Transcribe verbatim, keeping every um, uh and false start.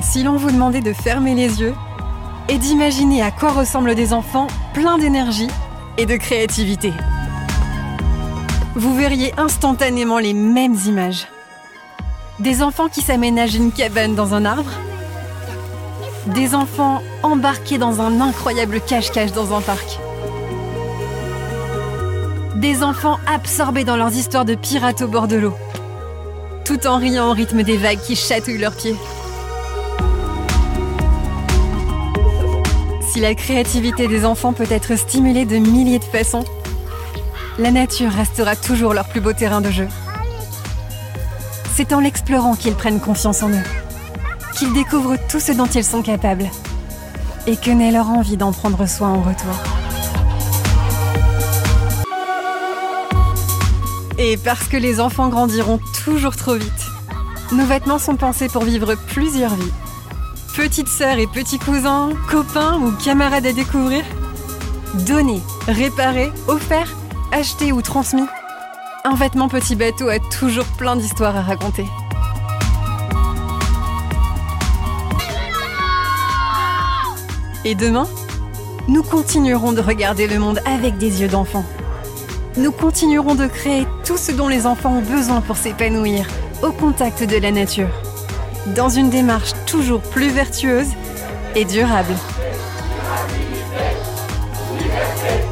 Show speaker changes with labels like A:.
A: Si l'on vous demandait de fermer les yeux et d'imaginer à quoi ressemblent des enfants pleins d'énergie et de créativité, vous verriez instantanément les mêmes images. Des enfants qui s'aménagent une cabane dans un arbre, des enfants embarqués dans un incroyable cache-cache dans un parc, des enfants absorbés dans leurs histoires de pirates au bord de l'eau, tout en riant au rythme des vagues qui chatouillent leurs pieds. Si la créativité des enfants peut être stimulée de milliers de façons, la nature restera toujours leur plus beau terrain de jeu. C'est en l'explorant qu'ils prennent confiance en eux, qu'ils découvrent tout ce dont ils sont capables et que naît leur envie d'en prendre soin en retour. Et parce que les enfants grandiront toujours trop vite, nos vêtements sont pensés pour vivre plusieurs vies. Petites sœurs et petits cousins, copains ou camarades à découvrir, donner, réparer, offert, acheté ou transmis, un vêtement petit bateau a toujours plein d'histoires à raconter. Et demain, nous continuerons de regarder le monde avec des yeux d'enfant. Nous continuerons de créer tout ce dont les enfants ont besoin pour s'épanouir au contact de la nature, dans une démarche toujours plus vertueuse et durable.
B: Liberté, liberté.